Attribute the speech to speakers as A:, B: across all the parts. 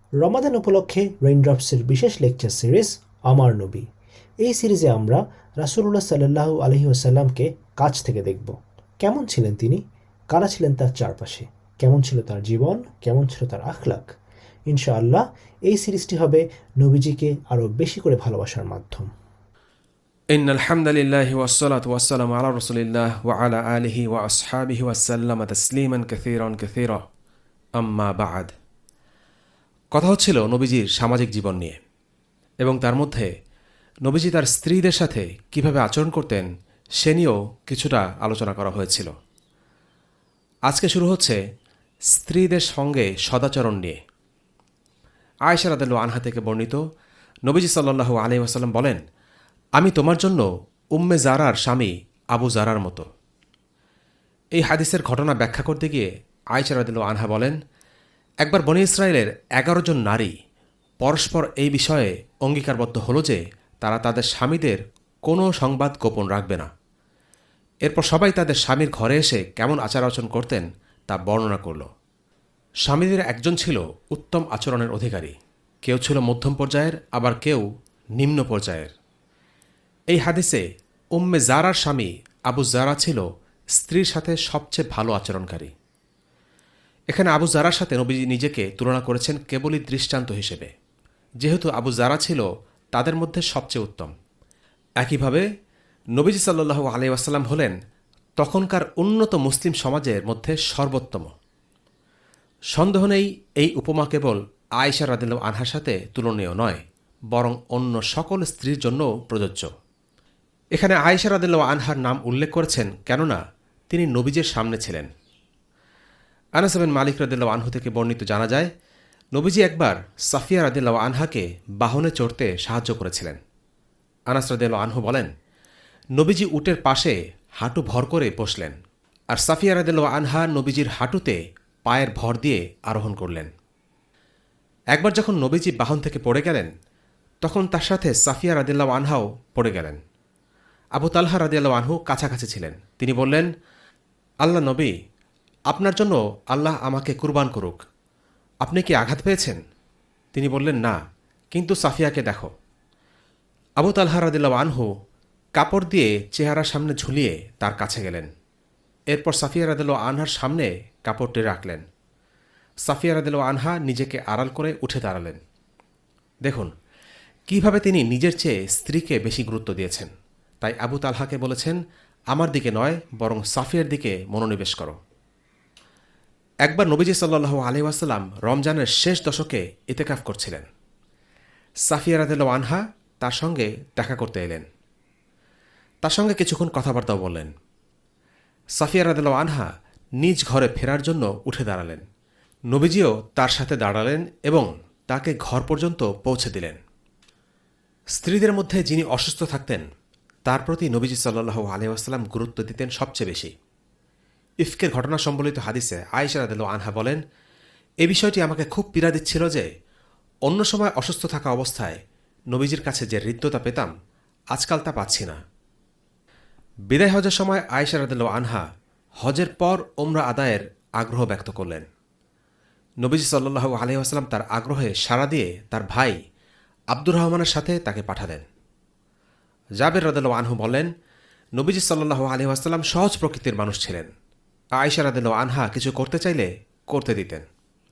A: রমাদান উপলক্ষে রেইনড্রপসের বিশেষ lecture series আমার নবী। এই সিরিজে আমরা রাসূলুল্লাহ সাল্লাল্লাহু আলাইহি ওয়াসাল্লামকে কাছ থেকে দেখব। কেমন ছিলেন তিনি, কারা ছিলেন তার চারপাশে, কেমন ছিল তার জীবন, কেমন ছিল তার আখলাক। ইনশাআল্লাহ এই সিরিজটি হবে নবীজিকে আরও বেশি করে ভালোবাসার মাধ্যম।
B: ইন্নাল হামদালিল্লাহি ওয়াসসালাতু ওয়াসসালামু আলা রাসূলিল্লাহ ওয়া আলা আলিহি ওয়া আসহাবিহি ওয়া সাল্লামা তাসলিমান কাসীরা আম্মা বা'দ। কথা হচ্ছিল নবীজির সামাজিক জীবন নিয়ে, এবং তার মধ্যে নবীজি তার স্ত্রীদের সাথে কিভাবে আচরণ করতেন সে নিয়েও কিছুটা আলোচনা করা হয়েছিল। আজকে শুরু হচ্ছে স্ত্রীদের সঙ্গে সদাচরণ নিয়ে। আয়েশা রাদিয়াল্লাহু আনহা থেকে বর্ণিত, নবীজি সাল্লাল্লাহু আলাইহি ওয়াসাল্লাম বলেন, আমি তোমার জন্য উম্মে জারার স্বামী আবু জারার মতো। এই হাদিসের ঘটনা ব্যাখ্যা করতে গিয়ে আয়েশা রাদিয়াল্লাহু আনহা বলেন, একবার বনী ইসরায়েলের 11 জন নারী পরস্পর এই বিষয়ে অঙ্গীকারবদ্ধ হল যে তারা তাদের স্বামীদের কোনো সংবাদ গোপন রাখবে না। এরপর সবাই তাদের স্বামীর ঘরে এসে কেমন আচার আচরণ করতেন তা বর্ণনা করল। স্বামীদের একজন ছিল উত্তম আচরণের অধিকারী, কেউ ছিল মধ্যম পর্যায়ের, আবার কেউ নিম্ন পর্যায়ের। এই হাদিসে উম্মে জারার স্বামী আবু জারা ছিল স্ত্রীর সাথে সবচেয়ে ভালো আচরণকারী। এখানে আবু জারার সাথে নবীজি নিজেকে তুলনা করেছেন কেবলই দৃষ্টান্ত হিসেবে, যেহেতু আবু জারা ছিল তাদের মধ্যে সবচেয়ে উত্তম। একইভাবে নবীজি সাল্লাল্লাহু আলাইহি ওয়াসাল্লাম হলেন তখনকার উন্নত মুসলিম সমাজের মধ্যে সর্বোত্তম। সন্দেহ নেই এই উপমা কেবল আয়েশা রাদিয়াল্লাহু আনহার সাথে তুলনীয় নয়, বরং অন্য সকল স্ত্রীর জন্য প্রযোজ্য। এখানে আয়েশা রাদিয়াল্লাহু আনহার নাম উল্লেখ করেছেন কেননা তিনি নবীজির সামনে ছিলেন। আনাস বিন মালিক রাদিয়াল্লাহু আনহু থেকে বর্ণিত জানা যায়, নবীজি একবার সাফিয়া রাদিয়াল্লাহু আনহাকে বাহনে চড়তে সাহায্য করেছিলেন। আনাস রাদিয়াল্লাহু আনহু বলেন, নবীজি উটের পাশে হাঁটু ভর করে বসলেন, আর সাফিয়া রাদিয়াল্লাহু আনহা নবীজির হাঁটুতে পায়ের ভর দিয়ে আরোহণ করলেন। একবার যখন নবীজি বাহন থেকে পড়ে গেলেন, তখন তার সাথে সাফিয়া রাদিয়াল্লাহু আনহাও পড়ে গেলেন। আবু তালহা রাদিয়াল্লাহু আনহু কাছাকাছি ছিলেন। তিনি বললেন, আল্লাহ নবী, আপনার জন্য আল্লাহ আমাকে কুরবান করুক। আপনি কি আঘাত পেয়েছেন? তিনি বললেন, না, কিন্তু সাফিয়াকে দেখো। আবু তালহা রাদিয়াল্লাহু আনহু কাপড় দিয়ে চেহারার সামনে ঝুলিয়ে তার কাছে গেলেন। এরপর সাফিয়া রাদিয়াল্লাহু আনহার সামনে কাপড়টি রাখলেন। সাফিয়া রাদিয়াল্লাহু আনহা নিজেকে আড়াল করে উঠে দাঁড়ালেন। দেখুন কিভাবে তিনি নিজের চেয়ে স্ত্রীকে বেশি গুরুত্ব দিয়েছেন। তাই আবু তালহাকে বলেছেন, আমার দিকে নয়, বরং সাফিয়ার দিকে মনোনিবেশ করো। একবার নবীজি সাল্লাল্লাহু আলাইহি ওয়াসাল্লাম রমজানের শেষ দশকে ইতিকাফ করছিলেন। সাফিয়া রাদিয়াল্লাহু আনহা তার সঙ্গে দেখা করতে এলেন। তার সঙ্গে কিছুক্ষণ কথাবার্তাও বললেন। সাফিয়া রাদিয়াল্লাহু আনহা নিজ ঘরে ফেরার জন্য উঠে দাঁড়ালেন। নবীজিও তার সাথে দাঁড়ালেন এবং তাকে ঘর পর্যন্ত পৌঁছে দিলেন। স্ত্রীদের মধ্যে যিনি অসুস্থ থাকতেন তার প্রতি নবীজি সাল্লাল্লাহু আলাইহি ওয়াসাল্লাম গুরুত্ব দিতেন সবচেয়ে বেশি। ইফকের ঘটনা সম্বলিত হাদিসে আয়েশা রাদিয়াল্লাহু আনহা বলেন, এ বিষয়টি আমাকে খুব পীড়া দিচ্ছিল যে অন্য সময় অসুস্থ থাকা অবস্থায় নবীজির কাছে যে হৃদ্যতা পেতাম, আজকাল তা পাচ্ছি না। বিদায় হজের সময় আয়েশা রাদিয়াল্লাহু আনহা হজের পর ওমরা আদায়ের আগ্রহ ব্যক্ত করলেন। নবীজি সাল্লাল্লাহু আলাইহি ওয়াসাল্লাম তার আগ্রহে সাড়া দিয়ে তার ভাই আব্দুর রহমানের সাথে তাকে পাঠালেন। জাবের রাদিয়াল্লাহু আনহু বলেন, নবীজি সাল্লাল্লাহু আলাইহি ওয়াসাল্লাম সহজ প্রকৃতির মানুষ ছিলেন। আয়েশা রাদিয়াল্লাহু আনহা কিছু করতে চাইলে করতে দিতেন।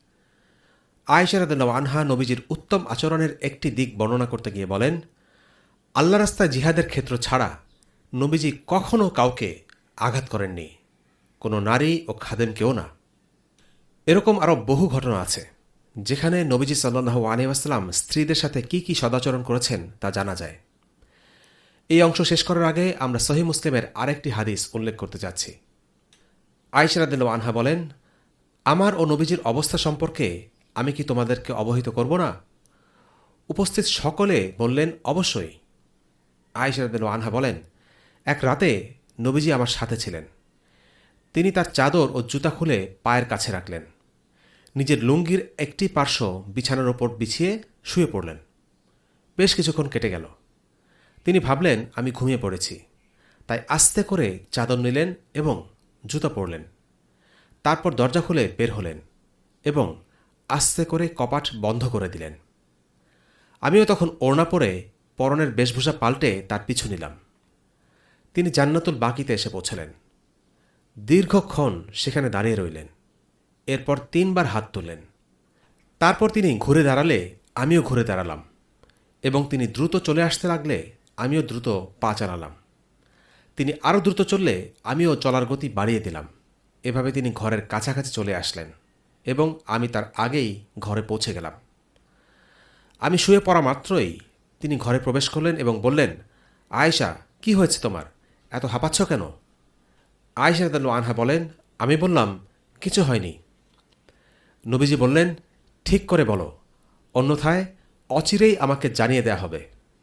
B: আয়েশা রাদিয়াল্লাহু আনহা নবীজির উত্তম আচরণের একটি দিক বর্ণনা করতে গিয়ে বলেন, আল্লাহ রাস্তায় জিহাদের ক্ষেত্র ছাড়া নবীজি কখনো কাউকে আঘাত করেননি, কোনো নারী ও খাদেমকেও না। এরকম আরও বহু ঘটনা আছে যেখানে নবীজি সাল্লাল্লাহু আলাইহি ওয়াসাল্লাম স্ত্রীদের সাথে কি কি সদাচরণ করেছেন তা জানা যায়। এই অংশ শেষ করার আগে আমরা সহিহ মুসলিমের আরেকটি হাদিস উল্লেখ করতে যাচ্ছি। আয়েশা রাদিয়াল্লাহু আনহা বলেন, আমার ও নবীজির অবস্থা সম্পর্কে আমি কি তোমাদেরকে অবহিত করব না? উপস্থিত সকলে বললেন, অবশ্যই। আয়েশা রাদিয়াল্লাহু আনহা বলেন, এক রাতে নবীজি আমার সাথে ছিলেন। তিনি তার চাদর ও জুতা খুলে পায়ের কাছে রাখলেন। নিজের লুঙ্গির একটি পার্শ্ব বিছানার ওপর বিছিয়ে শুয়ে পড়লেন। বেশ কিছুক্ষণ কেটে গেল। তিনি ভাবলেন আমি ঘুমিয়ে পড়েছি, তাই আস্তে করে চাদর নিলেন এবং জুতা পরলেন। তারপর দরজা খুলে বের হলেন এবং আস্তে করে কপাট বন্ধ করে দিলেন। আমিও তখন ওড়না পরে পরনের বেশভূষা পাল্টে তার পিছু নিলাম। তিনি জান্নাতুল বাকিতে এসে পৌঁছলেন। দীর্ঘক্ষণ সেখানে দাঁড়িয়ে রইলেন। এরপর 3 বার হাত তুললেন। তারপর তিনি ঘুরে দাঁড়ালে আমিও ঘুরে দাঁড়ালাম এবং তিনি দ্রুত চলে আসতে লাগলে আমিও দ্রুত পা চালালাম। তিনি আরও দ্রুত চললে আমিও চলার গতি বাড়িয়ে দিলাম। এভাবে তিনি ঘরের কাছাকাছি চলে আসলেন এবং আমি তার আগেই ঘরে পৌঁছে গেলাম। আমি শুয়ে পড়া মাত্রই তিনি ঘরে প্রবেশ করলেন এবং বললেন, আয়েশা, কি হয়েছে তোমার? এত হাঁপাচ্ছ কেন? আয়েশা রাদিয়াল্লাহু আনহা বলেন, আমি বললাম, কিছু হয়নি। নবীজি বললেন, ঠিক করে বলো, অন্যথায় অচিরেই আমাকে জানিয়ে দেয়া হবে।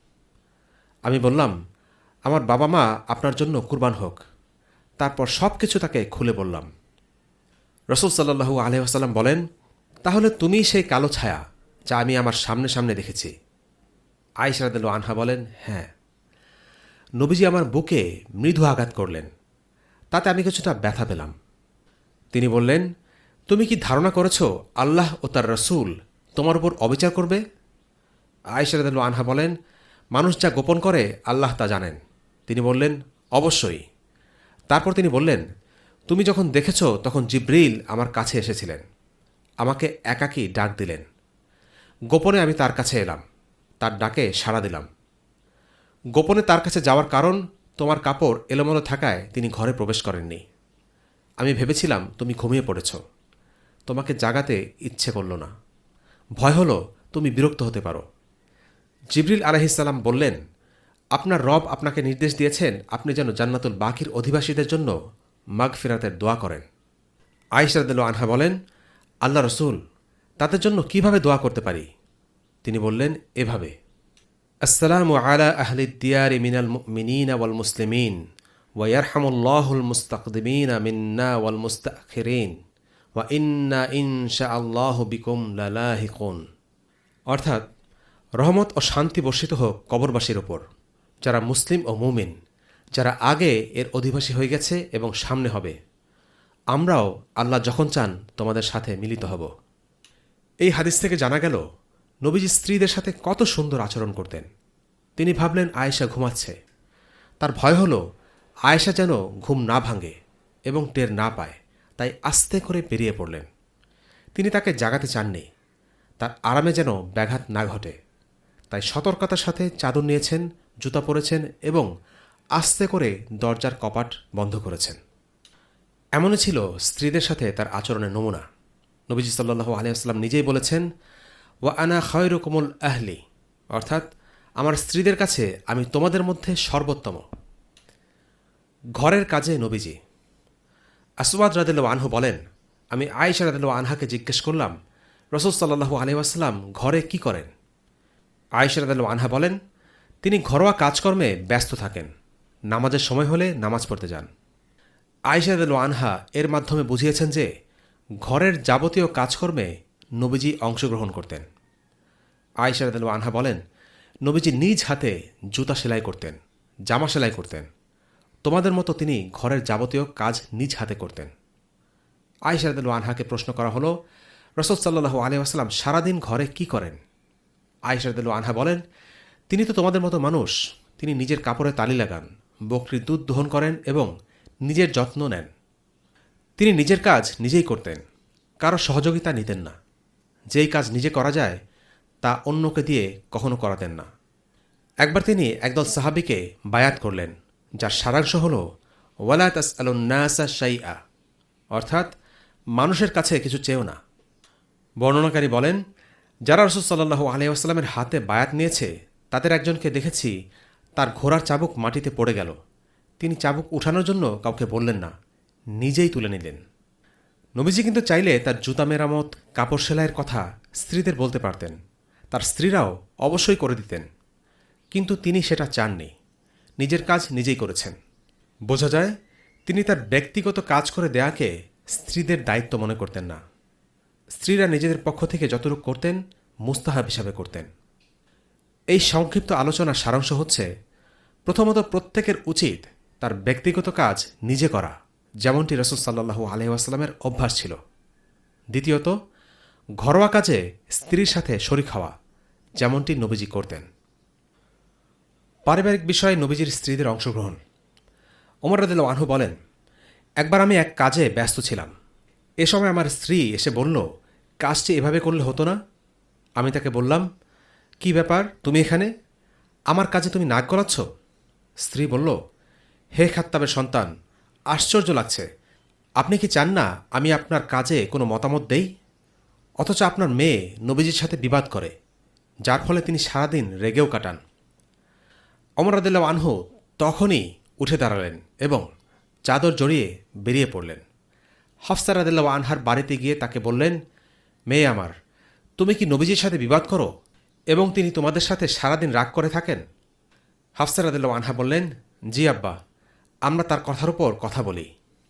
B: আমি বললাম, আমার বাবা মা আপনার জন্য কুরবান হোক। তারপর সব কিছু তাকে খুলে বললাম। রাসূল সাল্লাল্লাহু আলাইহি ওয়াসাল্লাম বলেন, তাহলে তুমিই সেই কালো ছায়া যা আমি আমার সামনে সামনে দেখেছি। আয়েশা রাদিয়াল্লাহু আনহা বলেন, হ্যাঁ। নবীজি আমার বুকে মৃদু আঘাত করলেন। তাতে আমি কিছুটা ব্যথা পেলাম। তিনি বললেন, তুমি কি ধারণা করেছ আল্লাহ ও তার রসুল তোমার উপর অবিচার করবে? আয়েশা রাদিয়াল্লাহু আনহা বলেন, মানুষ যা গোপন করে আল্লাহ তা জানেন। তিনি বললেন, অবশ্যই। তারপর তিনি বললেন, তুমি যখন দেখেছ তখন জিবরিল আমার কাছে এসেছিলেন, আমাকে একাকী ডাক দিলেন। গোপনে আমি তার কাছে এলাম, তার ডাকে সাড়া দিলাম। গোপনে তার কাছে যাওয়ার কারণ তোমার কাপড় এলোমেলো থাকায় তিনি ঘরে প্রবেশ করেননি। আমি ভেবেছিলাম তুমি ঘুমিয়ে পড়েছ, তোমাকে জাগাতে ইচ্ছে করল না। ভয় হলো তুমি বিরক্ত হতে পারো। জিবরিল আলাইহিসসালাম বললেন, আপনার রব আপনাকে নির্দেশ দিয়েছেন আপনি যেন জান্নাতুল বাকির অধিবাসীদের জন্য মাগফিরাতের দোয়া করেন। আয়েশা রাদিয়াল্লাহু আনহা বলেন, আল্লাহ রসুল, তাদের জন্য কিভাবে দোয়া করতে পারি? তিনি বললেন, এভাবে, আসসালামু আলা আহলি দিয়ারি মিনাল মুমিনিনা ওয়াল মুসলিমিন ওয়া ইয়ারহামুল্লাহুল মুস্তাকদিমিনা মিন্না ওয়াল মুস্তাখিরিন ওয়া ইন্না ইনশাআল্লাহু বিকুম লালাহিকুন। অর্থাৎ, রহমত ও শান্তি বর্ষিত হোক কবরবাসীর ওপর, যারা মুসলিম ও মুমিন, যারা আগে এর অধিবাসী হয়ে গেছে এবং সামনে হবে। আমরাও আল্লাহ যখন চান তোমাদের সাথে মিলিত হব। এই হাদিস থেকে জানা গেল নবীজি স্ত্রীদের সাথে কত সুন্দর আচরণ করতেন। তিনি ভাবলেন আয়েশা ঘুমাচ্ছে। তার ভয় হলো আয়েশা যেন ঘুম না ভাঙে এবং টের না পায়, তাই আস্তে করে বেরিয়ে পড়লেন। তিনি তাকে জাগাতে চাননি, তার আরামে যেন ব্যাঘাত না ঘটে। তাই সতর্কতার সাথে চাদর নিয়েছেন, জুতা পরেছেন এবং আস্তে করে দরজার কপাট বন্ধ করেছেন। এমনই ছিল স্ত্রীদের সাথে তার আচরণের নমুনা। নবীজি সাল্লাল্লাহু আলাইহি ওয়াসাল্লাম নিজেই বলেছেন, ওয়া আনা খায়রুকুমুল আহলি, অর্থাৎ আমার স্ত্রীদের কাছে আমি তোমাদের মধ্যে সর্বোত্তম। ঘরের কাজে নবীজি। আসওয়াদ রাদিয়াল্লাহু আনহু বলেন, আমি আয়েশা রাদিয়াল্লাহু আনহাকে জিজ্ঞেস করলাম, রাসূল সাল্লাল্লাহু আলাইহি ওয়াসাল্লাম ঘরে কি করেন? আয়েশা রাদিয়াল্লাহু আনহা বলেন, তিনি ঘরোয়া কাজকর্মে ব্যস্ত থাকেন, নামাজের সময় হলে নামাজ পড়তে যান। আয়েশা রাদিয়াল্লাহু আনহা এর মাধ্যমে বুঝিয়েছেন যে ঘরের যাবতীয় কাজকর্মে নবীজি অংশগ্রহণ করতেন। আয়েশা রাদিয়াল্লাহু আনহা বলেন, নবীজি নিজ হাতে জুতা সেলাই করতেন, জামা সেলাই করতেন। তোমাদের মতো তিনি ঘরের যাবতীয় কাজ নিজ হাতে করতেন। আয়েশা রাদিয়াল্লাহু আনহাকে প্রশ্ন করা হলো, রাসূল সাল্লাল্লাহু আলাইহি ওয়াসাল্লাম সারাদিন ঘরে কি করেন? আয়েশা রাদিয়াল্লাহু আনহা বলেন, তিনি তো তোমাদের মতো মানুষ। তিনি নিজের কাপড়ে তালি লাগান, বকরির দুধ দহন করেন এবং নিজের যত্ন নেন। তিনি নিজের কাজ নিজেই করতেন, কারো সহযোগিতা নিতেন না। যেই কাজ নিজে করা যায় তা অন্যকে দিয়ে কখনো করাতেন না। একবার তিনি একদল সাহাবীকে বায়াত করলেন, যার সারাংশ হল ওয়ালা তাসআলুন নাসা শাইআ, অর্থাৎ মানুষের কাছে কিছু চেও না। বর্ণনাকারী বলেন, যারা রাসূল সাল্লাল্লাহু আলাইহি ওয়াসাল্লামের হাতে বায়াত নিয়েছে তাদের একজনকে দেখেছি তার ঘোড়ার চাবুক মাটিতে পড়ে গেল। তিনি চাবুক উঠানোর জন্য কাউকে বললেন না, নিজেই তুলে নিলেন। নবীজি কিন্তু চাইলে তার জুতা মেরামত, কাপড় সেলাইয়ের কথা স্ত্রীদের বলতে পারতেন, তার স্ত্রীরাও অবশ্যই করে দিতেন, কিন্তু তিনি সেটা চাননি। নিজের কাজ নিজেই করেছেন। বোঝা যায় তিনি তার ব্যক্তিগত কাজ করে দেয়াকে স্ত্রীদের দায়িত্ব মনে করতেন না। স্ত্রীরা নিজেদের পক্ষ থেকে যতটুকু করতেন মুস্তাহাব হিসাবে করতেন। এই সংক্ষিপ্ত আলোচনার সারাংশ হচ্ছে, প্রথমত প্রত্যেকের উচিত তার ব্যক্তিগত কাজ নিজে করা, যেমনটি রাসূল সাল্লাল্লাহু আলাইহি ওয়াসাল্লামের অভ্যাস ছিল। দ্বিতীয়ত, ঘরোয়া কাজে স্ত্রীর সাথে শরিক হওয়া, যেমনটি নবীজি করতেন। পারিবারিক বিষয়ে নবীজির স্ত্রীদের অংশগ্রহণ। ওমর রাদিয়াল্লাহু আনহু বলেন, একবার আমি এক কাজে ব্যস্ত ছিলাম। এ সময় আমার স্ত্রী এসে বলল, কাজটি এভাবে করলে হতো না? আমি তাকে বললাম, কি ব্যাপার, তুমি এখানে? আমার কাজে তুমি নাক গলাচ্ছ? স্ত্রী বলল, হে খাত্তাবের সন্তান, আশ্চর্য লাগছে। আপনি কি চান না আমি আপনার কাজে কোনো মতামত দেই? অথচ আপনার মেয়ে নবীজির সাথে বিবাদ করে, যার ফলে তিনি সারাদিন রেগেও কাটান। ওমর রাদিয়াল্লাহু আনহু তখনই উঠে দাঁড়ালেন এবং চাদর জড়িয়ে বেরিয়ে পড়লেন। হাফসা রাদিয়াল্লাহু আনহার বাড়িতে গিয়ে তাকে বললেন, মেয়ে আমার, তুমি কি নবীজির সাথে বিবাদ করো এবং তিনি তোমাদের সাথে সারাদিন রাগ করে থাকেন? হাফসা রাদিয়াল্লাহু আনহা বললেন, জি আব্বা, আমরা তার কথার উপর কথা বলি।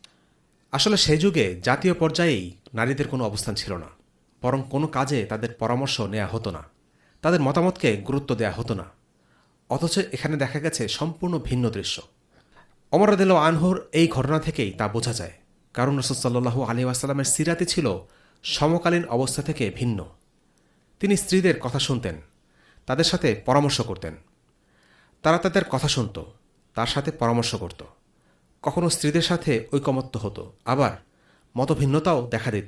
B: আসলে সেই যুগে জাতীয় পর্যায়েই নারীদের কোনো অবস্থান ছিল না, বরং কোনো কাজে তাদের পরামর্শ নেওয়া হতো না, তাদের মতামতকে গুরুত্ব দেওয়া হতো না। অথচ এখানে দেখা গেছে সম্পূর্ণ ভিন্ন দৃশ্য। ওমর রাদিয়াল্লাহু আনহুর এই ঘটনা থেকেই তা বোঝা যায়, কারণ রাসূল সাল্লাল্লাহু আলাইহি ওয়াসাল্লামের সিরাতে ছিল সমকালীন অবস্থা থেকে ভিন্ন। তিনি স্ত্রীদের কথা শুনতেন, তাদের সাথে পরামর্শ করতেন। তারা তাদের কথা শুনত, তার সাথে পরামর্শ করত। কখনো স্ত্রীদের সাথে ঐকমত্য হতো, আবার মতভিন্নতাও দেখা দিত।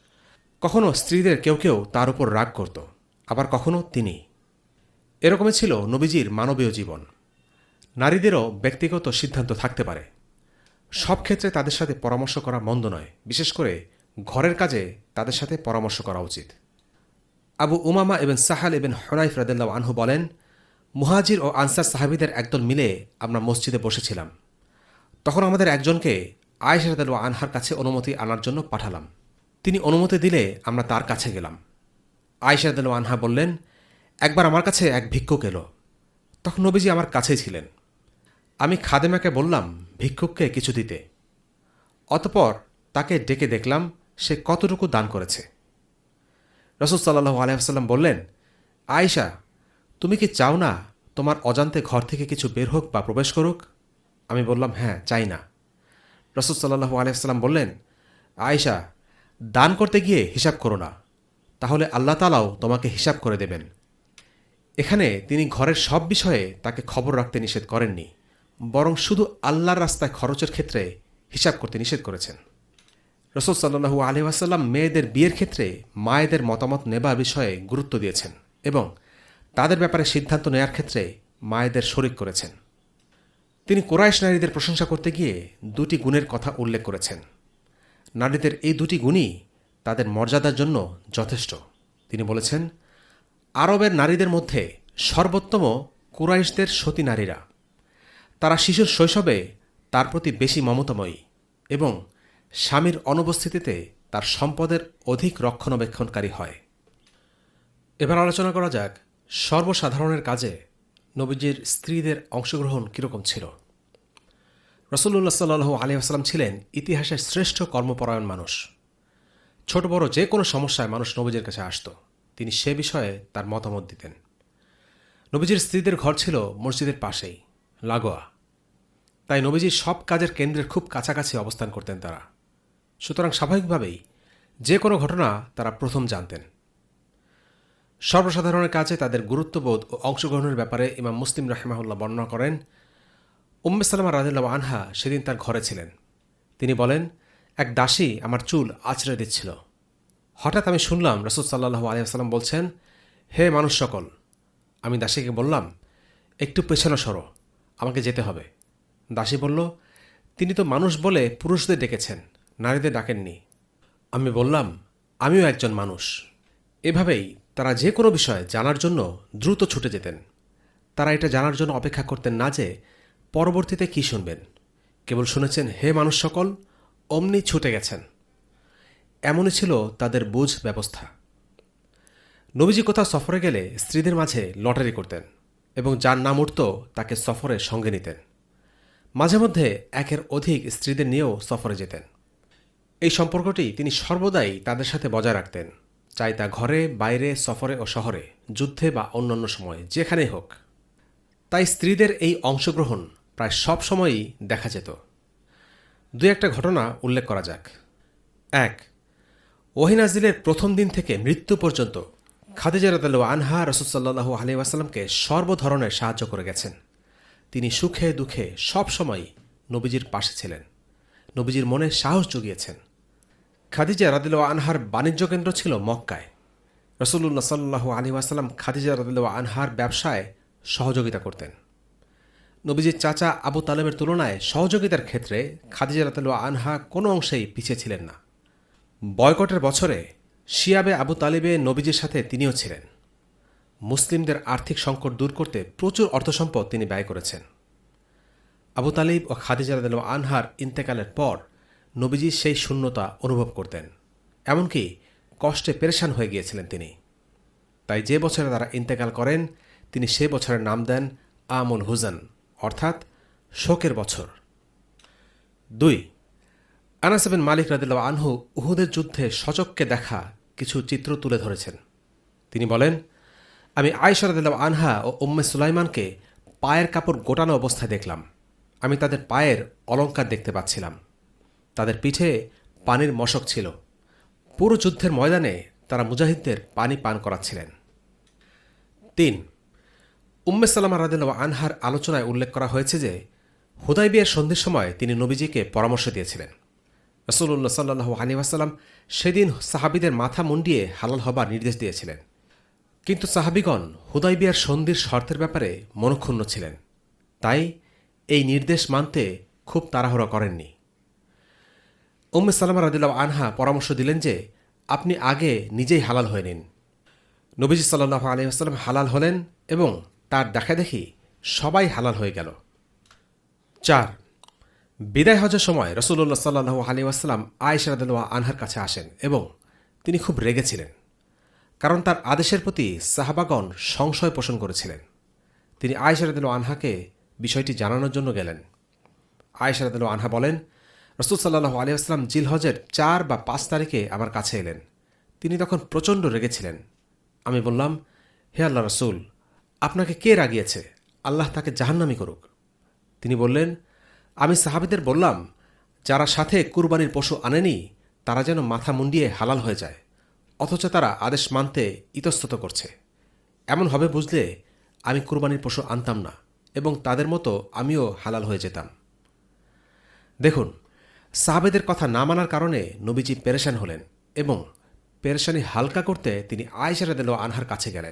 B: কখনো স্ত্রীদের কেউ কেউ তার উপর রাগ করত, আবার কখনো তিনি। এরকমই ছিল নবীজির মানবীয় জীবন। নারীদেরও ব্যক্তিগত সিদ্ধান্ত থাকতে পারে। সব ক্ষেত্রে তাদের সাথে পরামর্শ করা মন্দ নয়, বিশেষ করে ঘরের কাজে তাদের সাথে পরামর্শ করা উচিত। আবু উমামা ইবন সাহাল ইবন হুনাইফ রাদিয়াল্লাহু আনহু বলেন, মুহাজির ও আনসার সাহাবীদের একদল মিলে আমরা মসজিদে বসেছিলাম। তখন আমাদের একজনকে আয়েশা রাদিয়াল্লাহু আনহার কাছে অনুমতি আনার জন্য পাঠালাম। তিনি অনুমতি দিলে আমরা তার কাছে গেলাম। আয়েশা রাদিয়াল্লাহু আনহা বললেন, একবার আমার কাছে এক ভিক্ষুক এলো। তখন নবীজি আমার কাছেই ছিলেন। আমি খাদেমাকে বললাম ভিক্ষুককে কিছু দিতে। অতঃপর তাকে ডেকে দেখলাম সে কতটুকু দান করেছে। রাসূল সাল্লাল্লাহু আলাইহি ওয়াসাল্লাম বললেন, আয়েশা, তুমি কি চাও না তোমার অজান্তে ঘর থেকে কিছু বের হোক বা প্রবেশ করুক? আমি বললাম, হ্যাঁ, চাই না। রাসূল সাল্লাল্লাহু আলাইহি ওয়াসাল্লাম বললেন, আয়েশা, দান করতে গিয়ে হিসাব করো না, তাহলে আল্লাহ তাআলাও তোমাকে হিসাব করে দেবেন। এখানে তিনি ঘরের সব বিষয়ে তাকে খবর রাখতে নিষেধ করেননি, বরং শুধু আল্লাহর রাস্তায় খরচের ক্ষেত্রে হিসাব করতে নিষেধ করেছেন। রাসূল সাল্লাল্লাহু আলাইহি ওয়াসাল্লাম মেয়েদের বিয়ের ক্ষেত্রে মায়েদের মতামত নেবার বিষয়ে গুরুত্ব দিয়েছেন এবং তাদের ব্যাপারে সিদ্ধান্ত নেয়ার ক্ষেত্রে মায়েদের শরিক করেছেন। তিনি কুরাইশ নারীদের প্রশংসা করতে গিয়ে দুটি গুণের কথা উল্লেখ করেছেন। নারীদের এই দুটি গুণই তাদের মর্যাদার জন্য যথেষ্ট। তিনি বলেছেন, আরবের নারীদের মধ্যে সর্বোত্তম কুরাইশদের সতী নারীরা। তারা শিশুর শৈশবে তার প্রতি বেশি মমতাময়ী এবং স্বামীর অনুপস্থিতিতে তার সম্পদের অধিক রক্ষণাবেক্ষণকারী হয়। এবার আলোচনা করা যাক সর্বসাধারণের কাজে নবীজির স্ত্রীদের অংশগ্রহণ কীরকম ছিল। রাসূলুল্লাহ সাল্লাল্লাহু আলাইহি ওয়াসাল্লাম ছিলেন ইতিহাসের শ্রেষ্ঠ কর্মপরায়ণ মানুষ। ছোট বড় যে কোনো সমস্যায় মানুষ নবীজির কাছে আসত, তিনি সে বিষয়ে তার মতামত দিতেন। নবীজির স্ত্রীদের ঘর ছিল মসজিদের পাশেই, লাগোয়া। তাই নবীজির সব কাজের কেন্দ্রের খুব কাছাকাছি অবস্থান করতেন তারা। সুতরাং স্বাভাবিকভাবেই যে কোনো ঘটনা তারা প্রথম জানতেন। সর্বসাধারণের কাজে তাদের গুরুত্ববোধ ও অংশগ্রহণের ব্যাপারে ইমাম মুসলিম রাহিমাহুল্লাহ বর্ণনা করেন, উম্মে সালামা রাদিয়াল্লাহু আনহা সেদিন তার ঘরে ছিলেন। তিনি বলেন, এক দাসী আমার চুল আঁচড়ে দিচ্ছিল। হঠাৎ আমি শুনলাম রাসূল সাল্লাল্লাহু আলাইহি ওয়াসাল্লাম বলছেন, হে মানুষ সকল। আমি দাসীকে বললাম, একটু পেছনে সরো, আমাকে যেতে হবে। দাসী বলল, তিনি তো মানুষ বলে পুরুষদের ডেকেছেন, নারীদের ডাকেননি। আমি বললাম, আমিও একজন মানুষ। এভাবেই তারা যে কোনো বিষয় জানার জন্য দ্রুত ছুটে যেতেন। তারা এটা জানার জন্য অপেক্ষা করতেন না যে পরবর্তীতে কি শুনবেন, কেবল শুনেছেন হে মানুষ সকল, অমনি ছুটে গেছেন। এমনই ছিল তাদের বুঝ ব্যবস্থা। নবীজি কোথাও সফরে গেলে স্ত্রীদের মাঝে লটারি করতেন এবং যার নাম উঠত তাকে সফরে সঙ্গে নিতেন। মাঝে মধ্যে একের অধিক স্ত্রীদের নিয়েও সফরে যেতেন। এই সম্পর্কটি তিনি সর্বদাই তাদের সাথে বজায় রাখতেন, চাই তা ঘরে, বাইরে, সফরে ও শহরে, যুদ্ধে বা অন্যান্য সময়ে, যেখানেই হোক। তাই স্ত্রীদের এই অংশগ্রহণ প্রায় সব সময়ই দেখা যেত। দুই একটা ঘটনা উল্লেখ করা যাক। 1. ওহী নাজিলের প্রথম দিন থেকে মৃত্যু পর্যন্ত খাদিজা রাদিয়াল্লাহু আনহা রাসূল সাল্লাল্লাহু আলাইহি ওয়াসাল্লামকে সর্বধরনের সাহায্য করে গেছেন। তিনি সুখে দুঃখে সবসময় নবীজির পাশে ছিলেন, নবীজির মনে সাহস জুগিয়েছেন। খাদিজা রাদিয়াল্লাহু আনহার বাণিজ্য কেন্দ্র ছিল মক্কায়। রাসূলুল্লাহ সাল্লাল্লাহু আলাইহি ওয়াসাল্লাম খাদিজা রাদিয়াল্লাহু আনহার ব্যবসায় সহযোগিতা করতেন। নবীজির চাচা আবু তালেবের তুলনায় সহযোগিতার ক্ষেত্রে খাদিজা রাদিয়াল্লাহু আনহা কোনো অংশেই পিছিয়ে ছিলেন না। বয়কটের বছরে শিয়াবে আবু তালিবে নবীজির সাথে তিনিও ছিলেন। মুসলিমদের আর্থিক সংকট দূর করতে প্রচুর অর্থসম্পদ তিনি ব্যয় করেছেন। আবু তালিব ও খাদিজা রাদিয়াল্লাহু আনহার ইন্তেকালের পর নবীজি সেই শূন্যতা অনুভব করতেন, এমনকি কষ্টে পেরেশান হয়ে গিয়েছিলেন তিনি। তাই যে বছরে তারা ইন্তেকাল করেন তিনি সে বছরের নাম দেন আমুল হুজন, অর্থাৎ শোকের বছর। 2. আনাস বিন মালিক রাদিয়াল্লাহু আনহু উহুদের যুদ্ধে সচক্ষে দেখা কিছু চিত্র তুলে ধরেছেন। তিনি বলেন, আমি আয়েশা রাদিয়াল্লাহু আনহা ও উম্মে সুলাইমানকে পায়ের কাপড় গোটানো অবস্থায় দেখলাম। আমি তাদের পায়ের অলংকার দেখতে পাচ্ছিলাম। তাদের পিঠে পানির মশক ছিল। পুরো যুদ্ধের ময়দানে তারা মুজাহিদদের পানি পান করাচ্ছিলেন। 3. উম্মে সালামা রাদিয়াল্লাহু আনহার আলোচনায় উল্লেখ করা হয়েছে যে হুদাইবিয়ার সন্ধির সময় তিনি নবীজিকে পরামর্শ দিয়েছিলেন। রাসূলুল্লাহ সাল্লাল্লাহু আলাইহি ওয়াসাল্লাম সেদিন সাহাবীদের মাথা মুন্ডিয়ে হালাল হবার নির্দেশ দিয়েছিলেন, কিন্তু সাহাবীগণ হুদাইবিয়ার সন্ধির শর্তের ব্যাপারে মনক্ষুণ্ণ ছিলেন, তাই এই নির্দেশ মানতে খুব তাড়াহুড়া করেননি। উম্মে সালামা রাদিয়াল্লাহু আনহা পরামর্শ দিলেন যে আপনি আগে নিজেই হালাল হয়ে নিন। নবীজি সাল্লাল্লাহু আলাইহি ওয়াসাল্লাম হালাল হলেন এবং তার দেখাদেখি সবাই হালাল হয়ে গেল। 4. বিদায় হজের সময় রাসূলুল্লাহ সাল্লাল্লাহু আলাইহি ওয়াসাল্লাম আয়েশা রাদিয়াল্লাহু আনহার কাছে আসেন এবং তিনি খুব রেগেছিলেন, কারণ তার আদেশের প্রতি সাহাবাগণ সংশয় পোষণ করেছিলেন। তিনি আয়েশা রাদিয়াল্লাহু আনহাকে বিষয়টি জানানোর জন্য গেলেন। আয়েশা রাদিয়াল্লাহু আনহা বলেন, রাসূল সাল্লাল্লাহু আলাইহি ওয়াসাল্লাম জিলহজের 4 বা 5 তারিখে আমার কাছে এলেন। তিনি তখন প্রচণ্ড রেগেছিলেন। আমি বললাম, হে আল্লাহ রাসূল, আপনাকে কে রাগিয়েছে? আল্লাহ তাকে জাহান্নামী করুক। তিনি বললেন, আমি সাহাবীদের বললাম, যারা সাথে কুরবানির পশু আনেনি তারা যেন মাথা মুন্ডিয়ে হালাল হয়ে যায়, অথচ তারা আদেশ মানতে ইতস্তত করছে। এমন হবে বুঝলে আমি কুরবানির পশু আনতাম না এবং তাদের মতো আমিও হালাল হয়ে যেতাম। দেখুন, সাহাবেদের কথা না মানার কারণে নবীজি পেরেশান হলেন এবং পেরেশানি হালকা করতে তিনি আয়েশা রাদিয়াল্লাহু আনহার কাছে গেলেন।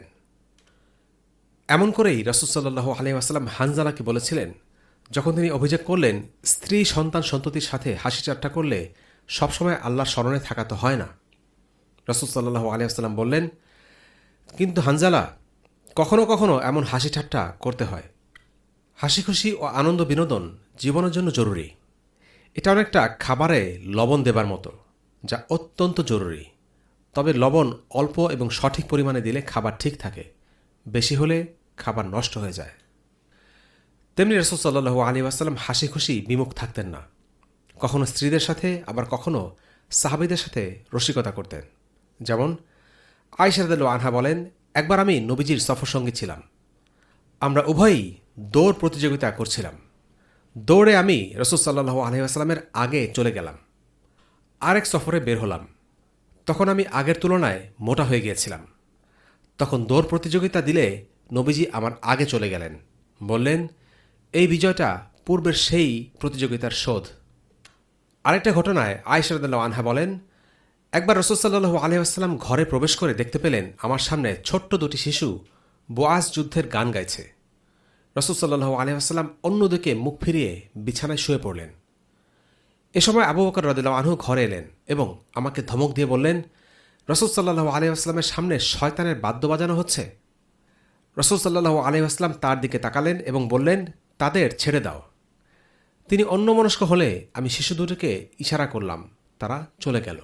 B: এমন করেই রাসূল সাল্লাল্লাহু আলাইহি ওয়াসাল্লাম হানজালাকে বলেছিলেন, যখন তিনি অভিযোগ করলেন স্ত্রী সন্তান সন্ততির সাথে হাসি ঠাট্টা করলে সবসময় আল্লাহর স্মরণে থাকা তো হয় না। রাসূল সাল্লাল্লাহু আলাইহি ওয়াসাল্লাম বললেন, কিন্তু হানজালা, কখনো কখনো এমন হাসি ঠাট্টা করতে হয়। হাসি খুশি ও আনন্দ বিনোদন জীবনের জন্য জরুরি। এটা অনেকটা খাবারে লবণ দেবার মতো, যা অত্যন্ত জরুরি। তবে লবণ অল্প এবং সঠিক পরিমাণে দিলে খাবার ঠিক থাকে, বেশি হলে খাবার নষ্ট হয়ে যায়। তেমনি রাসূল সাল্লাল্লাহু আলাইহি ওয়াসাল্লাম হাসি খুশি বিমুখ থাকতেন না। কখনো স্ত্রীদের সাথে আবার কখনো সাহাবীদের সাথে রসিকতা করতেন। যেমন আয়েশা রাদিয়াল্লাহু আনহা বলেন, একবার আমি নবীজির সফরসঙ্গী ছিলাম। আমরা উভয়ই দৌড় প্রতিযোগিতা করছিলাম। দৌড়ে আমি রাসূল সাল্লাল্লাহু আলাইহি ওয়াসাল্লামের আগে চলে গেলাম। আরেক সফরে বের হলাম। তখন আমি আগের তুলনায় মোটা হয়ে গিয়েছিলাম। তখন দৌড় প্রতিযোগিতা দিলে নবীজি আমার আগে চলে গেলেন, বললেন, এই বিজয়টা পূর্বের সেই প্রতিযোগিতার শোধ। আরেকটা ঘটনায় আয়েশা রাদিয়াল্লাহু আনহা বলেন, একবার রাসূল সাল্লাল্লাহু আলাইহি ওয়াসাল্লাম ঘরে প্রবেশ করে দেখতে পেলেন আমার সামনে ছোট্ট দুটি শিশু বোয়াজ যুদ্ধের গান গাইছে। রাসূল সাল্লাল্লাহু আলাইহি ওয়াসাল্লাম অন্যদিকে মুখ ফিরিয়ে বিছানায় শুয়ে পড়লেন। এ সময় আবু বকর রাদিয়াল্লাহু আনহু ঘরে এলেন এবং আমাকে ধমক দিয়ে বললেন, রাসূল সাল্লাল্লাহু আলাইহি ওয়াসাল্লামের সামনে শয়তানের বাদ্য বাজানো হচ্ছে। রাসূল সাল্লাল্লাহু আলাইহি ওয়াসাল্লাম তার দিকে তাকালেন এবং বললেন, তাদের ছেড়ে দাও। তিনি অন্যমনস্ক হলে আমি শিশু দুটোকে ইশারা করলাম, তারা চলে গেল।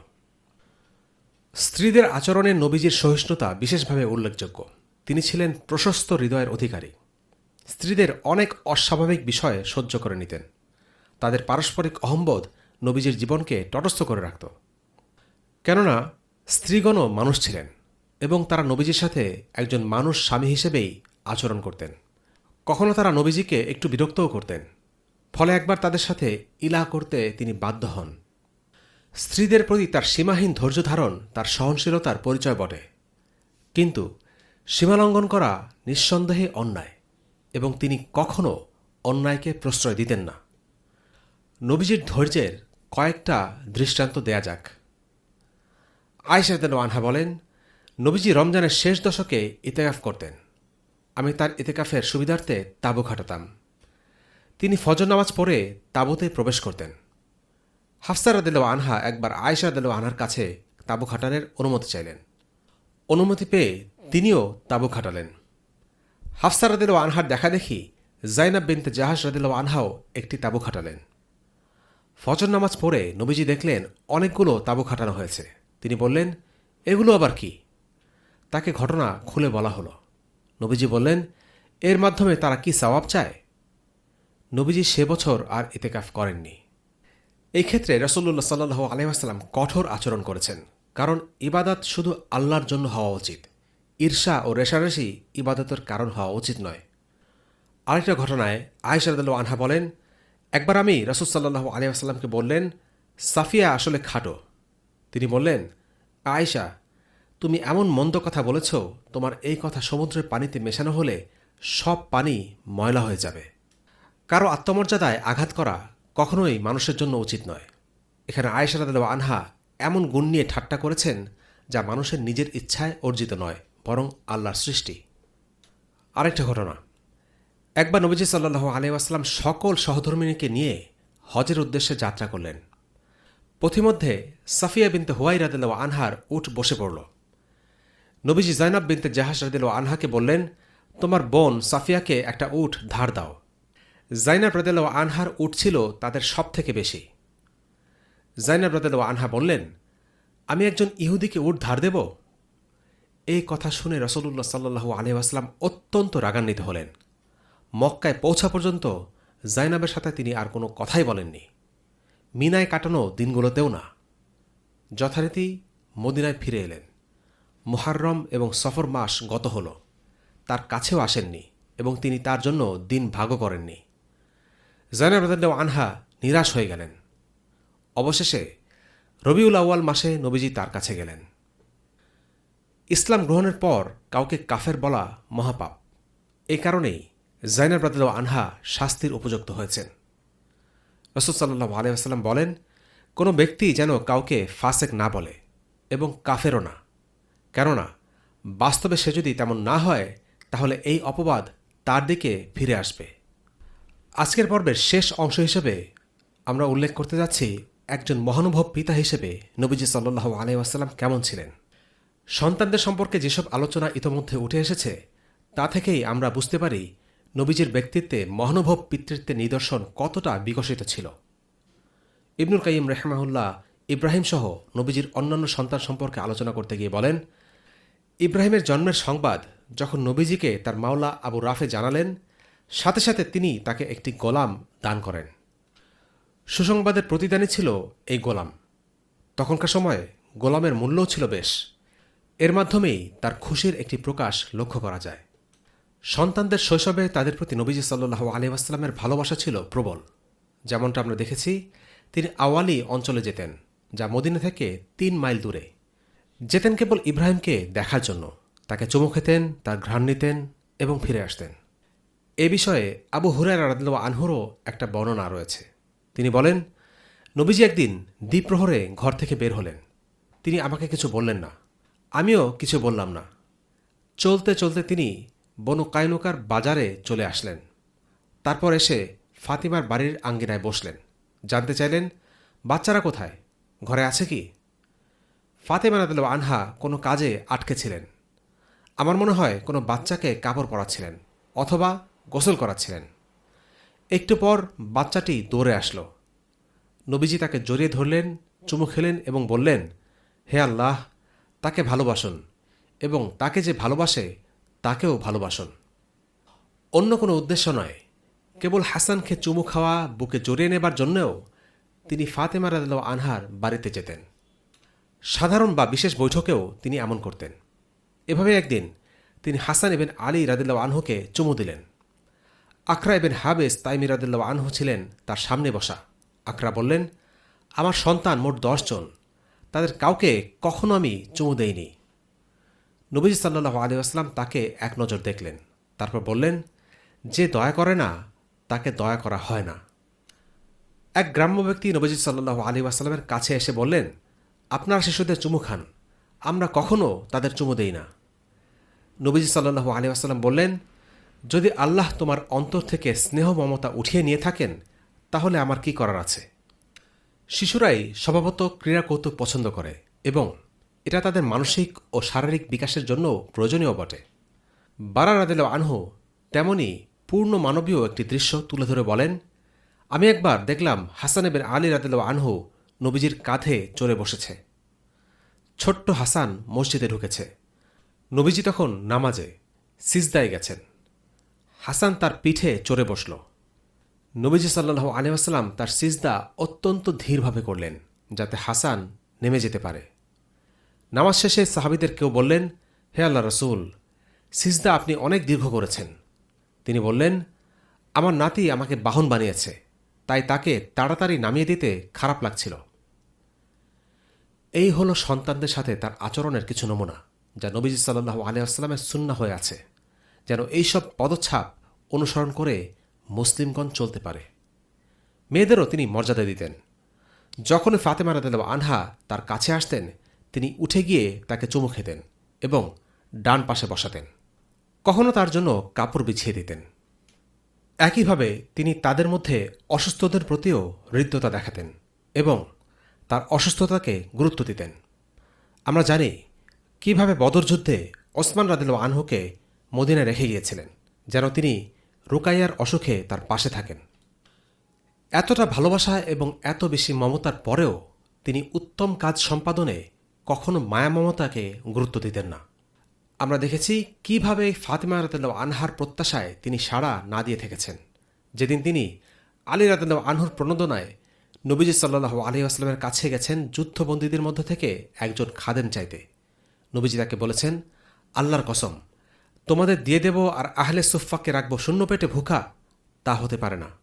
B: স্ত্রীদের আচরণে নবীজির সহিষ্ণুতা বিশেষভাবে উল্লেখযোগ্য। তিনি ছিলেন প্রশস্ত হৃদয়ের অধিকারী। স্ত্রীদের অনেক অস্বাভাবিক বিষয় সহ্য করে নিতেন। তাদের পারস্পরিক অহম্বোধ নবীজির জীবনকে তটস্থ করে রাখত। কেননা স্ত্রীগণও মানুষ ছিলেন এবং তারা নবীজির সাথে একজন মানুষ স্বামী হিসেবেই আচরণ করতেন। কখনো তারা নবীজিকে একটু বিরক্তও করতেন। ফলে একবার তাদের সাথে ইলা করতে তিনি বাধ্য হন। স্ত্রীদের প্রতি তার সীমাহীন ধৈর্য ধারণ তার সহনশীলতার পরিচয় বটে, কিন্তু সীমালঙ্ঘন করা নিঃসন্দেহে অন্যায় এবং তিনি কখনও অন্যায়কে প্রশ্রয় দিতেন না। নবীজির ধৈর্যের কয়েকটা দৃষ্টান্ত দেয়া যাক। আয়েশা রাদিয়াল্লাহু আনহা বলেন, নবীজি রমজানের শেষ দশকে ইতেকাফ করতেন। আমি তার ইতেকাফের সুবিধার্থে তাঁবু খাটাতাম। তিনি ফজর নামাজ পড়ে তাঁবুতে প্রবেশ করতেন। হাফসা রাদিয়াল্লাহু আনহা একবার আয়েশা রাদিয়াল্লাহু আনহার কাছে তাঁবু খাটানোর অনুমতি চাইলেন। অনুমতি পেয়ে তিনিও তাঁবু খাটালেন। হাফসা রাদিয়াল্লাহু আনহার দেখা দেখি জাইনাব বিনতে জাহাশ রাদিয়াল্লাহু আনহাও একটি তাঁবু খাটালেন। ফজর নামাজ পড়ে নবীজি দেখলেন অনেকগুলো তাঁবু খাটানো হয়েছে। তিনি বললেন, এগুলো আবার কি? তাকে ঘটনা খুলে বলা হলো। নবীজি বললেন, এর মাধ্যমে তারা কি সওয়াব চায়? নবীজি সে বছর আর ইতেকাফ করেননি। এই ক্ষেত্রে রাসূলুল্লাহ সাল্লাল্লাহু আলাইহি ওয়াসাল্লাম কঠোর আচরণ করেছেন, কারণ ইবাদত শুধু আল্লাহর জন্য হওয়া উচিত। ঈর্ষা ও রেষারেষি ইবাদতের কারণ হওয়া উচিত নয়। আরেকটা ঘটনায় আয়েশা রাদিয়াল্লাহু আনহা বলেন, একবার আমি রাসূল সাল্লাল্লাহু আলাইহি ওয়াসাল্লামকে বললেন, সাফিয়া আসলে খাটো। তিনি বললেন, আয়েশা, তুমি এমন মন্দ কথা বলেছ, তোমার এই কথা সমুদ্রের পানিতে মেশানো হলে সব পানি ময়লা হয়ে যাবে। কারো আত্মমর্যাদায় আঘাত করা কখনোই মানুষের জন্য উচিত নয়। এখানে আয়েশা রাদিয়াল্লাহু আনহা এমন গুণ নিয়ে ঠাট্টা করেছেন যা মানুষের নিজের ইচ্ছায় অর্জিত নয়, বরং আল্লাহর সৃষ্টি। আরেকটা ঘটনা, একবার নবীজি সাল্লাল্লাহু আলাইহি ওয়াসাল্লাম সকল সহধর্মিণীকে নিয়ে হজের উদ্দেশ্যে যাত্রা করলেন। পথিমধ্যে সাফিয়া বিনতে হুয়াই রাদিয়াল্লাহু আনহার উট বসে পড়ল। নবীজি জাইনাব বিনতে জাহাশ রাদিয়াল্লাহু আনহাকে বললেন, তোমার বোন সাফিয়াকে একটা উট ধার দাও। জাইনাব রাদিয়াল্লাহু আনহার উট ছিল তাদের সব থেকে বেশি। জাইনাব রাদিয়াল্লাহু আনহা বললেন, আমি একজন ইহুদিকে উট ধার দেব? এই কথা শুনে রাসূলুল্লাহ সাল্লাল্লাহু আলাইহি ওয়াসাল্লাম অত্যন্ত রাগান্বিত হলেন। মক্কায় পৌঁছা পর্যন্ত জাইনাবের সাথে তিনি আর কোনো কথাই বলেননি, মিনায় কাটানো দিনগুলোতেও না। যথারীতি মদিনায় ফিরে এলেন। মুহাররম এবং সফর মাস গত হল, তার কাছেও আসেননি এবং তিনি তার জন্য দিন ভাগও করেননি। জাইনাব রাদিয়াল্লাহু আনহা নিরাশ হয়ে গেলেন। অবশেষে রবিউল আউয়াল মাসে নবীজি তার কাছে গেলেন। ইসলাম গ্রহণের পর কাউকে কাফের বলা মহাপাপ। এই কারণেই জাইনাব রাদিয়াল্লাহু আনহা শাস্তির উপযুক্ত হয়েছেন। রাসূল সাল্লাল্লাহু আলাইহি ওয়াসাল্লাম বলেন, কোনো ব্যক্তি যেন কাউকে ফাসেক না বলে এবং কাফেরও না, কেননা বাস্তবে সে যদি তেমন না হয় তাহলে এই অপবাদ তার দিকে ফিরে আসবে। আজকের পর্বের শেষ অংশ হিসেবে আমরা উল্লেখ করতে যাচ্ছি একজন মহানুভব পিতা হিসেবে নবীজি সাল্লাল্লাহু আলাইহি ওয়াসাল্লাম কেমন ছিলেন। সন্তানদের সম্পর্কে যেসব আলোচনা ইতোমধ্যে উঠে এসেছে তা থেকেই আমরা বুঝতে পারি নবীজির ব্যক্তিত্বে মহানুভব পিতৃত্বের নিদর্শন কতটা বিকশিত ছিল। ইবনুল কাইয়িম রাহিমাহুল্লাহ ইব্রাহিম সহ নবীজির অন্যান্য সন্তান সম্পর্কে আলোচনা করতে গিয়ে বলেন, ইব্রাহিমের জন্মের সংবাদ যখন নবীজিকে তার মাওলা আবু রাফে জানালেন, সাথে সাথে তিনি তাকে একটি গোলাম দান করেন। সুসংবাদের প্রতিদানই ছিল এই গোলাম। তখনকার সময়ে গোলামের মূল্যও ছিল বেশ। এর মাধ্যমেই তার খুশির একটি প্রকাশ লক্ষ্য করা যায়। সন্তানদের শৈশবে তাদের প্রতি নবীজি সাল্লাল্লাহু আলাইহি ওয়াসাল্লামের ভালোবাসা ছিল প্রবল। যেমনটা আমরা দেখেছি, তিনি আওয়ালি অঞ্চলে যেতেন, যা মদিনা থেকে ৩ মাইল দূরে। যেতেন কেবল ইব্রাহিমকে দেখার জন্য, তাকে চুমু খেতেন, তার ঘ্রাণ নিতেন এবং ফিরে আসতেন। এ বিষয়ে আবু হুরায়রা রাদিয়াল্লাহু আনহুরও একটা বর্ণনা রয়েছে। তিনি বলেন, নবীজি একদিন দ্বিপ্রহরে ঘর থেকে বের হলেন। তিনি আমাকে কিছু বললেন না, আমিও কিছু বললাম না। চলতে চলতে তিনি বনু কায়নুকার বাজারে চলে আসলেন। তারপর এসে ফাতিমার বাড়ির আঙ্গিনায় বসলেন। জানতে চাইলেন, বাচ্চারা কোথায়, ঘরে আছে কি? ফাতিমা রাদিয়াল্লাহু আনহা কোনো কাজে আটকে ছিলেন। আমার মনে হয় কোনো বাচ্চাকে কাপড় পরাচ্ছিলেন অথবা গোসল করাচ্ছিলেন। একটু পর বাচ্চাটি দৌড়ে আসলো। নবীজি তাকে জড়িয়ে ধরলেন, চুমু খেলেন এবং বললেন, হে আল্লাহ, তাকে ভালোবাসুন এবং তাকে যে ভালোবাসে তাকেও ভালোবাসুন। অন্য কোনো উদ্দেশ্য নয়, কেবল হাসানকে চুমু খাওয়া, বুকে জড়িয়ে নেবার জন্যও তিনি ফাতেমা রাদিয়াল্লাহু আনহার বাড়িতে যেতেন। সাধারণ বা বিশেষ বৈঠকেও তিনি এমন করতেন। এভাবে একদিন তিনি হাসান ইবেন আলী রাদিয়াল্লাহু আনহুকে চুমু দিলেন। আকরা ইবেন হাবেস তাইমি রাদিয়াল্লাহু আনহু ছিলেন তার সামনে বসা। আকরা বললেন, আমার সন্তান মোট 10 জন, তাদের কাউকে কখনো আমি চুমু দেইনি। নবীজি সাল্লাল্লাহু আলাইহি ওয়াসাল্লাম তাকে এক নজর দেখলেন, তারপর বললেন, যে দয়া করে না তাকে দয়া করা হয় না। এক গ্রাম্য ব্যক্তি নবীজি সাল্লাল্লাহু আলাইহি ওয়াসাল্লামের কাছে এসে বললেন, আপনারা শিশুদের চুমু খান, আমরা কখনো তাদের চুমু দেই না। নবীজি সাল্লাল্লাহু আলাইহি ওয়াসাল্লাম বললেন, যদি আল্লাহ তোমার অন্তর থেকে স্নেহ মমতা উঠিয়ে নিয়ে থাকেন তাহলে আমার কি করার আছে। শিশুরাই স্বভাবত ক্রীড়া কৌতুক পছন্দ করে এবং এটা তাদের মানসিক ও শারীরিক বিকাশের জন্য প্রয়োজনীয় বটে। বারা রাদিয়াল্লাহু আনহু তেমনি পূর্ণ মানবীয় একটি দৃশ্য তুলে ধরে বলেন, আমি একবার দেখলাম হাসান ইবনে আলী রাদিয়াল্লাহু আনহু নবীজির কাঁধে চড়ে বসেছে। ছোট্ট হাসান মসজিদে ঢুকেছে। নবীজি তখন নামাজে সিজদায় গেছেন। হাসান তার পিঠে চড়ে বসল। নবীজি সাল্লাল্লাহু আলাইহি ওয়াসাল্লাম তার সিজদা অত্যন্ত ধীরভাবে করলেন যাতে হাসান নেমে যেতে পারে। নামাজ শেষে সাহাবীদের কেউ বললেন, হে আল্লাহ রসুল, সিজদা আপনি অনেক দীর্ঘ করেছেন। তিনি বললেন, আমার নাতি আমাকে বাহন বানিয়েছে, তাই তাকে তাড়াতাড়ি নামিয়ে দিতে খারাপ লাগছিল। এই হলো সন্তানদের সাথে তার আচরণের কিছু নমুনা, যা নবীজি সাল্লাল্লাহু আলাইহি ওয়াসাল্লামের সুন্নাহ হয়ে আছে, যেন এইসব পদচ্ছাপ অনুসরণ করে মুসলিমগণ চলতে পারে। মেয়েদেরও তিনি মর্যাদা দিতেন। যখন ফাতেমা রাদিয়াল্লাহু আনহা তার কাছে আসতেন, তিনি উঠে গিয়ে তাকে চুমু খেতেন এবং ডান পাশে বসাতেন। কখনো তার জন্য কাপড় বিছিয়ে দিতেন। একইভাবে তিনি তাদের মধ্যে অসুস্থদের প্রতিও হৃদ্যতা দেখাতেন এবং তার অসুস্থতাকে গুরুত্ব দিতেন। আমরা জানি কিভাবে বদর যুদ্ধে ওসমান রাদিয়াল্লাহু আনহুকে মদিনায় রেখে গিয়েছিলেন, যেন তিনি রুকাইয়ার অসুখে তার পাশে থাকেন। এতটা ভালোবাসা এবং এত বেশি মমতার পরেও তিনি উত্তম কাজ সম্পাদনে কখনো মায়া মমতাকে গুরুত্ব দিতেন না। আমরা দেখেছি কিভাবে ফাতেমা রাদিয়াল্লাহু আনহার প্রত্যাশায় তিনি সাড়া না দিয়ে থেকেছেন। যেদিন তিনি আলী রাদিয়াল্লাহু আনহুর প্রণোদনায় নবীজি সাল্লাল্লাহু আলাইহি ওয়াসাল্লামের কাছে গেছেন যুদ্ধবন্দীদের মধ্য থেকে একজন খাদেম চাইতে, নবীজি তাকে বলেছেন, আল্লাহর কসম, তোমাদের দিয়ে দেব আর আহলে সুফফাকে রাখব শূন্য পেটে ভুখা, তা হতে পারে না।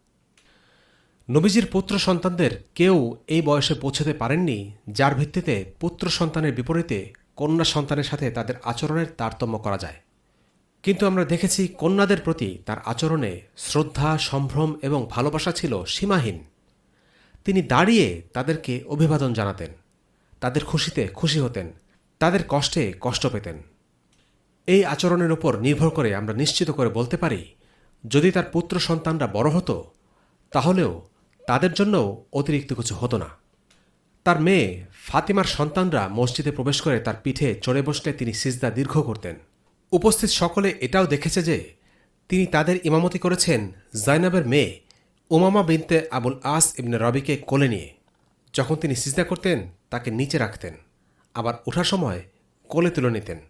B: নবীজির পুত্র সন্তানদের কেউ এই বয়সে পৌঁছতে পারেননি যার ভিত্তিতে পুত্র সন্তানের বিপরীতে কন্যা সন্তানের সাথে তাদের আচরণের তারতম্য করা যায়। কিন্তু আমরা দেখেছি কন্যাদের প্রতি তার আচরণে শ্রদ্ধা, সম্ভ্রম এবং ভালোবাসা ছিল সীমাহীন। তিনি দাঁড়িয়ে তাদেরকে অভিবাদন জানাতেন, তাদের খুশিতে খুশি হতেন, তাদের কষ্টে কষ্ট পেতেন। এই আচরণের উপর নির্ভর করে আমরা নিশ্চিত করে বলতে পারি, যদি তার পুত্র সন্তানরা বড় হতো তাহলেও তাদের জন্যও অতিরিক্ত কিছু হতো না। তার মেয়ে ফাতিমার সন্তানরা মসজিদে প্রবেশ করে তার পিঠে চড়ে বসলে তিনি সিজদা দীর্ঘ করতেন। উপস্থিত সকলে এটাও দেখেছে যে তিনি তাদের ইমামতি করেছেন জাইনাবের মেয়ে উমামা বিনতে আবুল আস ইবনে রবিকে কোলে নিয়ে। যখন তিনি সিজদা করতেন তাকে নিচে রাখতেন, আবার ওঠার সময় কোলে তুলে নিতেন।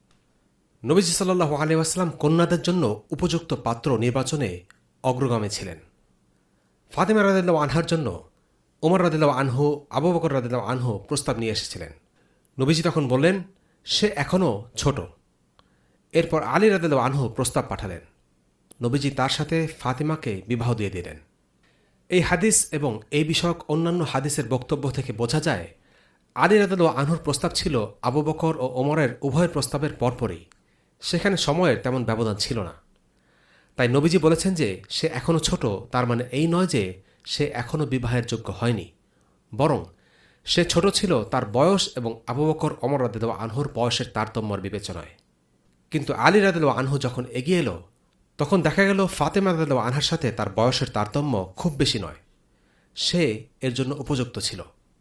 B: নবীজি সাল্লাল্লাহু আলাইহি ওয়াসাল্লাম কন্যাদের জন্য উপযুক্ত পাত্র নির্বাচনে অগ্রগামী ছিলেন। ফাতেমা রাদিয়াল্লাহু আনহার জন্য ওমর রাদিয়াল্লাহু আনহু, আবু বকর রাদিয়াল্লাহু আনহু প্রস্তাব নিয়ে এসেছিলেন। নবীজি তখন বললেন, সে এখনও ছোট। এরপর আলী রাদিয়াল্লাহু আনহু প্রস্তাব পাঠালেন। নবীজি তার সাথে ফাতিমাকে বিবাহ দিয়ে দিলেন। এই হাদিস এবং এই বিষয়ক অন্যান্য হাদিসের বক্তব্য থেকে বোঝা যায়, আলী রাদিয়াল্লাহু আনহুর প্রস্তাব ছিল আবু বকর ও ওমরের উভয়ের প্রস্তাবের পরপরই। সেখানে সময়ের তেমন ব্যবধান ছিল না। তাই নবীজি বলেছেন যে সে এখনও ছোট, তার মানে এই নয় যে সে এখনও বিবাহের যোগ্য হয়নি, বরং সে ছোট ছিল তার বয়স এবং আবু বকর ওমর রাদিয়াল্লাহু আনহুর বয়সের তারতম্যর বিবেচনায়। কিন্তু আলী রাদিয়াল্লাহু আনহু যখন এগিয়ে এলো তখন দেখা গেল ফাতেমা রাদিয়াল্লাহু আনহার সাথে তার বয়সের তারতম্য খুব বেশি নয়। সে এর জন্য উপযুক্ত ছিল।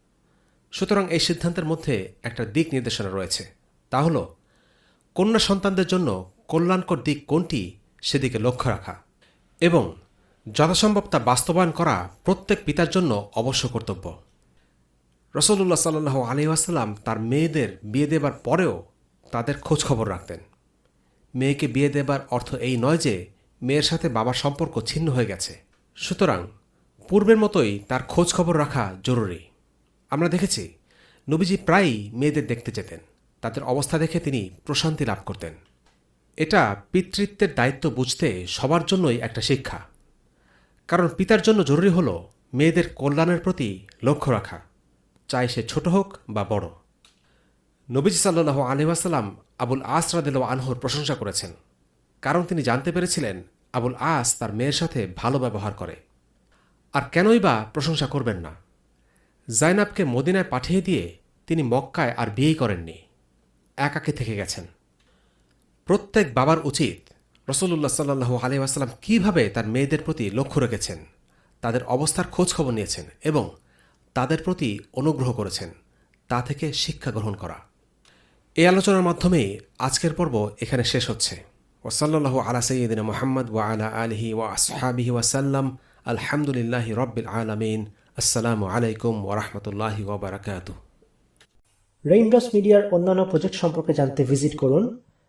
B: সুতরাং এই সিদ্ধান্তের মধ্যে একটা দিক নির্দেশনা রয়েছে, তা হল কন্যা সন্তানদের জন্য কল্যাণকর দিক কোনটি সেদিকে লক্ষ্য রাখা এবং যথাসম্ভব তা বাস্তবায়ন করা প্রত্যেক পিতার জন্য অবশ্য কর্তব্য। রাসূলুল্লাহ সাল্লাল্লাহু আলাইহি ওয়াসাল্লাম তার মেয়েদের বিয়ে দেবার পরেও তাদের খোঁজখবর রাখতেন। মেয়েকে বিয়ে দেবার অর্থ এই নয় যে মেয়ের সাথে বাবার সম্পর্ক ছিন্ন হয়ে গেছে। সুতরাং পূর্বের মতোই তার খোঁজখবর রাখা জরুরি। আমরা দেখেছি নবীজি প্রায়ই মেয়েদের দেখতে যেতেন। তাদের অবস্থা দেখে তিনি প্রশান্তি লাভ করতেন। এটা পিতৃত্বের দায়িত্ব বুঝতে সবার জন্যই একটা শিক্ষা। কারণ পিতার জন্য জরুরি হল মেয়েদের কল্যাণের প্রতি লক্ষ্য রাখা চাই সে ছোট হোক বা বড়। নবীজি সাল্লাল্লাহু আলাইহি ওয়াসাল্লাম আবুল আস রাদিয়াল্লাহু আনহুর প্রশংসা করেছেন, কারণ তিনি জানতে পেরেছিলেন আবুল আস তার মেয়ের সাথে ভালো ব্যবহার করে। আর কেনই বা প্রশংসা করবেন না? জাইনাবকে মদিনায় পাঠিয়ে দিয়ে তিনি মক্কায় আর বিয়েই করেননি, একাকী থেকে গেছেন। প্রত্যেক বাবার উচিত রাসূলুল্লাহ সাল্লাল্লাহু আলাইহি ওয়াসাল্লাম কীভাবে তার মেয়েদের প্রতি লক্ষ্য রেখেছেন, তাদের অবস্থার খোঁজ খবর নিয়েছেন এবং তাদের প্রতি অনুগ্রহ করেছেন, তা থেকে শিক্ষা গ্রহণ করা। এই আলোচনার মাধ্যমেই আজকের পর্ব এখানে শেষ হচ্ছে। ওয়াসাল্লাল্লাহু আলা সাইয়্যিদিনা মুহাম্মদ ওয়া আলা আলিহি ওয়া আসহাবিহি ওয়াসাল্লাম। আলহামদুলিল্লাহি রাব্বিল আলামিন। আসসালামু আলাইকুম ওয়া রাহমাতুল্লাহি ওয়া বারাকাতুহু।
A: রেইনড্রপস মিডিয়ার অন্যান্য প্রজেক্ট সম্পর্কে জানতে ভিজিট করুন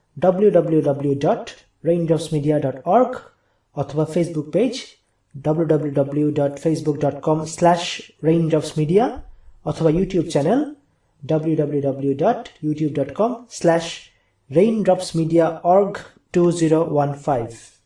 A: www.raindropsmedia.org অথবা ফেসবুক পেজ www.facebook.com/raindropsmedia অথবা ইউটিউব চ্যানেল www.youtube.com/raindropsmediaorg2015